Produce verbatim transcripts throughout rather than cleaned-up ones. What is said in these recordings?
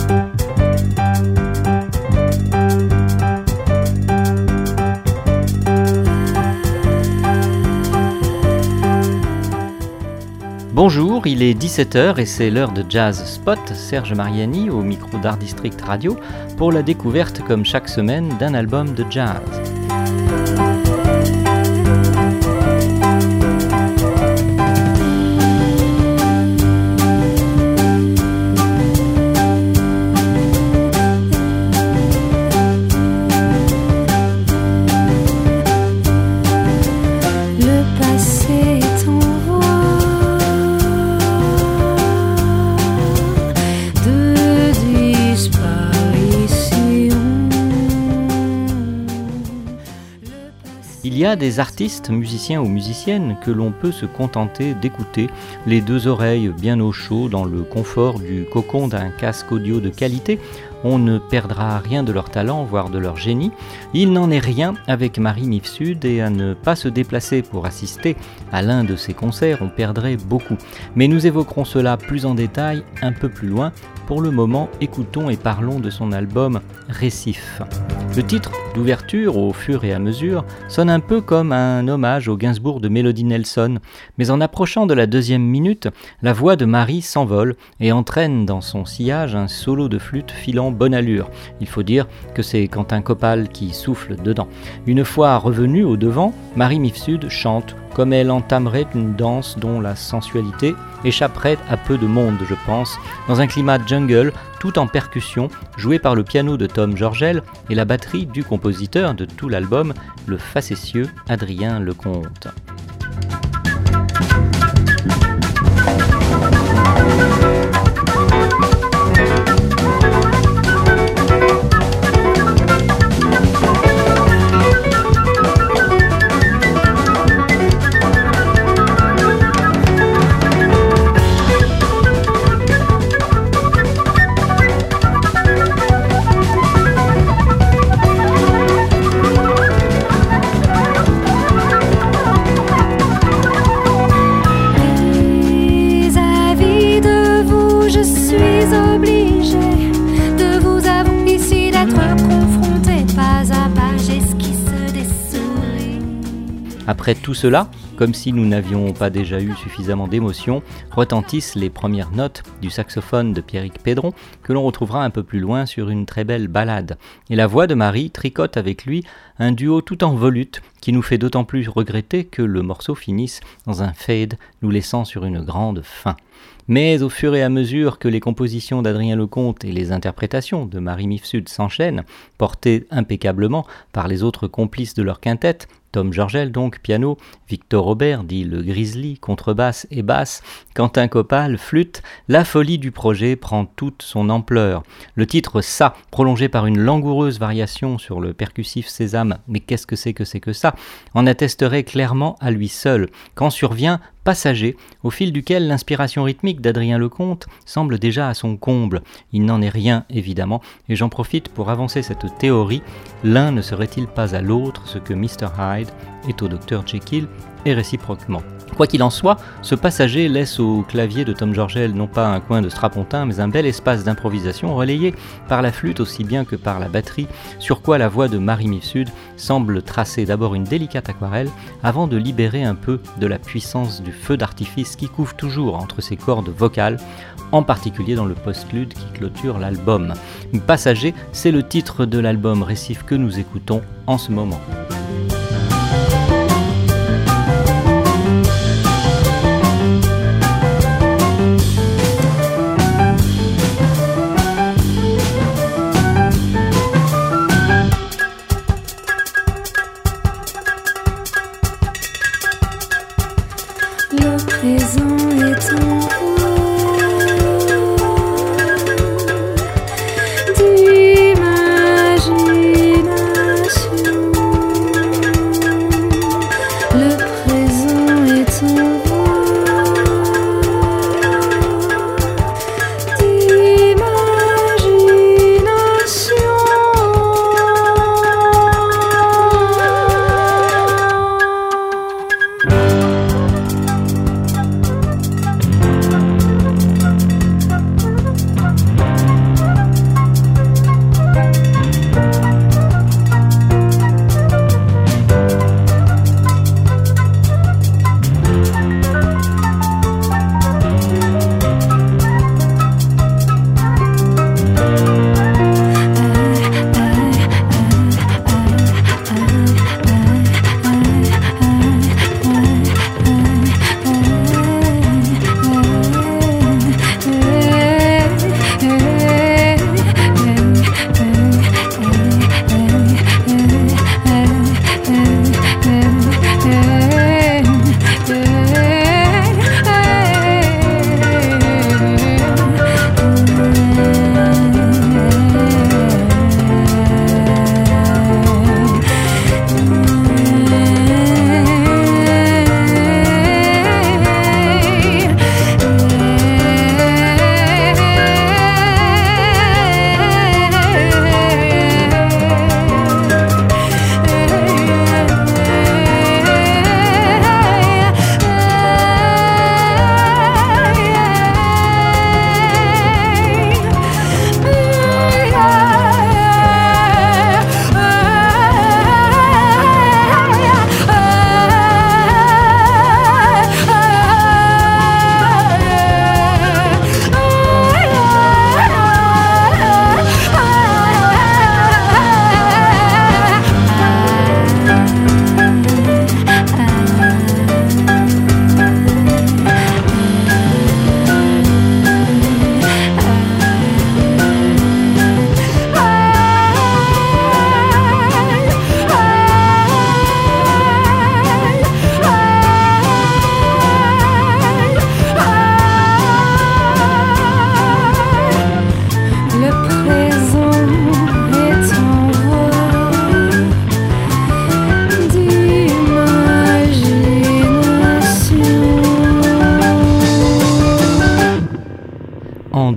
Bonjour, il est dix-sept heures et c'est l'heure de Jazz Spot. Serge Mariani au micro d'Art District Radio pour la découverte, comme chaque semaine, d'un album de jazz. Il y a des artistes, musiciens ou musiciennes que l'on peut se contenter d'écouter, les deux oreilles bien au chaud dans le confort du cocon d'un casque audio de qualité. On ne perdra rien de leur talent, voire de leur génie. Il n'en est rien avec Marie Mifsud et à ne pas se déplacer pour assister à l'un de ses concerts, on perdrait beaucoup. Mais nous évoquerons cela plus en détail un peu plus loin. Pour le moment, écoutons et parlons de son album Récif. Le titre d'ouverture, au fur et à mesure, sonne un peu comme un hommage au Gainsbourg de Melody Nelson, mais en approchant de la deuxième minute, la voix de Marie s'envole et entraîne dans son sillage un solo de flûte filant bonne allure. Il faut dire que c'est Quentin Copal qui souffle dedans. Une fois revenue au devant, Marie Mifsud chante comme elle entamerait une danse dont la sensualité échapperait à peu de monde, je pense, dans un climat jungle, tout en percussion, joué par le piano de Tom Georgel et la batterie du compositeur de tout l'album, le facétieux Adrien Lecomte. Après tout cela, comme si nous n'avions pas déjà eu suffisamment d'émotions, retentissent les premières notes du saxophone de Pierrick Pédron que l'on retrouvera un peu plus loin sur une très belle ballade. Et la voix de Marie tricote avec lui un duo tout en volute qui nous fait d'autant plus regretter que le morceau finisse dans un fade nous laissant sur une grande fin. Mais au fur et à mesure que les compositions d'Adrien Lecomte et les interprétations de Marie Mifsud s'enchaînent, portées impeccablement par les autres complices de leur quintette, Tom Georgel donc, piano, Victor Robert, dit le Grizzly, contrebasse et basse, Quentin Copal, flûte, la folie du projet prend toute son ampleur. Le titre « Ça », prolongé par une langoureuse variation sur le percussif Sésame, mais qu'est-ce que c'est que c'est que ça, en attesterait clairement à lui seul, quand survient Passager, au fil duquel l'inspiration rythmique d'Adrien Lecomte semble déjà à son comble. Il n'en est rien, évidemment, et j'en profite pour avancer cette théorie. L'un ne serait-il pas à l'autre ce que mister Hyde est au docteur Jekyll, et réciproquement. Quoi qu'il en soit, ce passager laisse au clavier de Tom Georgel non pas un coin de strapontin, mais un bel espace d'improvisation relayé par la flûte aussi bien que par la batterie, sur quoi la voix de Marie Mifsud semble tracer d'abord une délicate aquarelle, avant de libérer un peu de la puissance du feu d'artifice qui couve toujours entre ses cordes vocales, en particulier dans le postlude qui clôture l'album. Passager, c'est le titre de l'album Récif que nous écoutons en ce moment.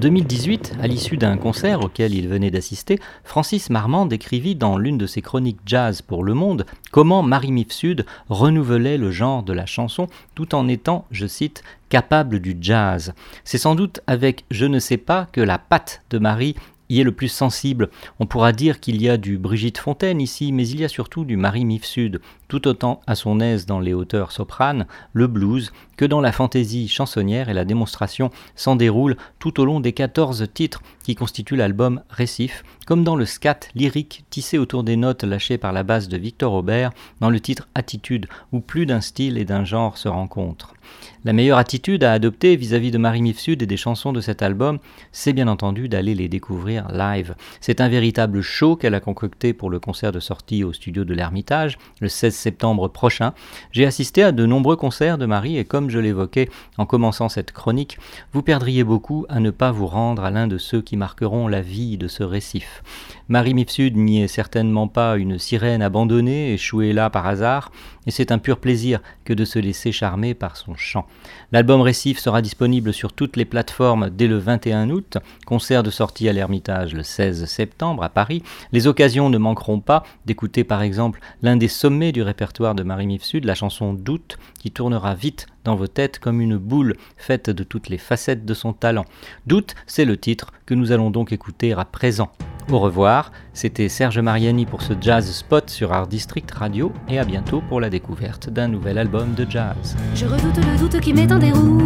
deux mille dix-huit, à l'issue d'un concert auquel il venait d'assister, Francis Marmande décrivit dans l'une de ses chroniques jazz pour Le Monde comment Marie Mifsud renouvelait le genre de la chanson tout en étant, je cite, capable du jazz. C'est sans doute avec Je ne sais pas que la patte de Marie y est le plus sensible. On pourra dire qu'il y a du Brigitte Fontaine ici, mais il y a surtout du Marie Mifsud, tout autant à son aise dans les hauteurs sopranes, le blues, que dans la fantaisie chansonnière, et la démonstration s'en déroule tout au long des quatorze titres qui constituent l'album Récif, comme dans le scat lyrique tissé autour des notes lâchées par la basse de Victor Aubert dans le titre Attitude, où plus d'un style et d'un genre se rencontrent. La meilleure attitude à adopter vis-à-vis de Marie Mifsud et des chansons de cet album, c'est bien entendu d'aller les découvrir live. C'est un véritable show qu'elle a concocté pour le concert de sortie au studio de l'Ermitage, le seize septembre prochain. J'ai assisté à de nombreux concerts de Marie et comme je l'évoquais en commençant cette chronique, vous perdriez beaucoup à ne pas vous rendre à l'un de ceux qui marqueront la vie de ce récif. Marie Mifsud n'y est certainement pas une sirène abandonnée, échouée là par hasard, et c'est un pur plaisir que de se laisser charmer par son chant. L'album Récif sera disponible sur toutes les plateformes dès le vingt et un août, concert de sortie à l'Ermitage le seize septembre à Paris. Les occasions ne manqueront pas d'écouter par exemple l'un des sommets du répertoire de Marie Mifsud, la chanson Doute, qui tournera vite dans vos têtes comme une boule faite de toutes les facettes de son talent. Doute, c'est le titre que nous allons donc écouter à présent. Au revoir, c'était Serge Mariani pour ce Jazz Spot sur Art District Radio et à bientôt pour la découverte d'un nouvel album de jazz. Je redoute le doute qui met en déroute,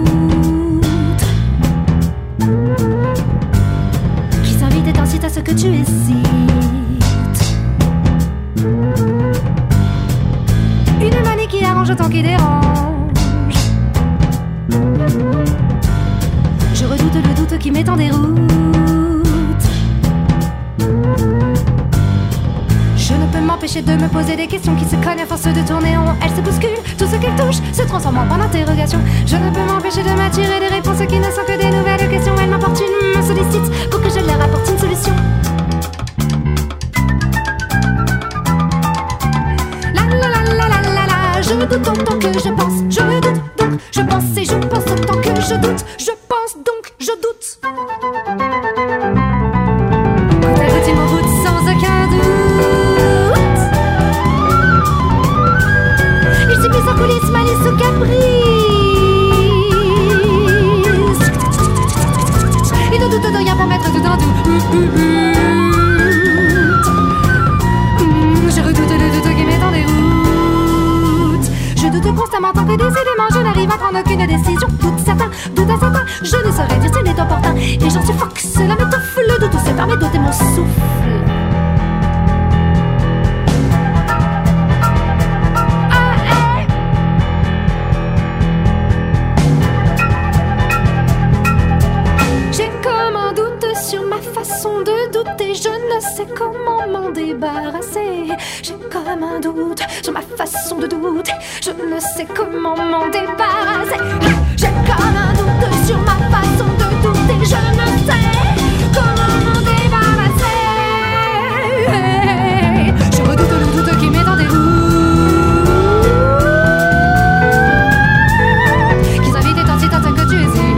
qui s'invite et t'incite à ce que tu hésites. Une manie qui arrange autant qu'il dérange. Je redoute le doute qui met en déroute. Je ne peux m'empêcher de me poser des questions qui se cognent à force de tourner en rond. Elle se bouscule, tout ce qu'elle touche se transforme en point d'interrogation. Je ne peux m'empêcher de m'attirer des réponses qui ne sont que des nouvelles questions. Elle m'importune, me sollicite pour que je leur apporte une solution. La la la la la la la. Je doute autant que je pense. Je doute donc je pense et je pense autant que je doute. Je pense donc je doute. Côte à côte il m'envoûte sans aucun doute. Il subit sans coulisses, malice ou caprice. Il ne doute de rien pour mettre tout en doute. Je redoute le doute qui met en déroute. Je doute constamment tant que décidément je n'arrive à prendre aucune décision. Doute certain, doute incertain, je ne saurais dire s'il est opportun. Et j'en suffoque, cela m'étouffe, le doute se permet d'ôter mon souffle. Je ne sais comment m'en débarrasser. J'ai comme un doute sur ma façon de douter. Je ne sais comment m'en débarrasser. J'ai comme un doute sur ma façon de douter. Je ne sais comment m'en débarrasser. Je redoute le doute qui met en déroute, qui s'invite et t'incite à ce que tu hésites.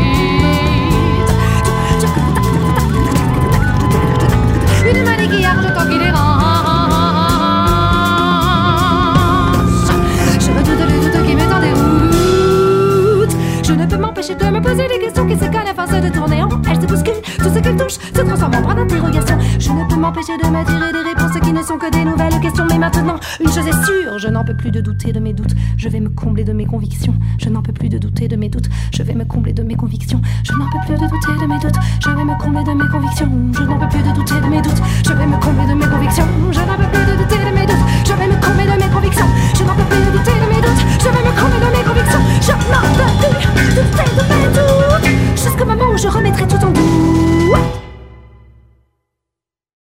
Une manie qui arrange tant qu'il dérange. Je redoute le doute qui met en déroute. Je ne peux m'empêcher de me poser des questions qui se collent à force de tourner en rond. Elle se bouscule, tout ce qu'elle touche se transforme en point d'interrogation. Je ne peux m'empêcher de m'attirer des réponses qui ne sont que des nouvelles questions. Mais maintenant, une chose est sûre, je n'en peux plus de douter de mes doutes. Je vais me combler de mes convictions. Je n'en peux plus de douter de mes doutes. Je vais me combler de mes convictions. Je n'en peux plus de douter de mes doutes. Je vais me combler de mes convictions. Je n'en peux plus de douter de mes doutes. Je vais me combler de mes convictions.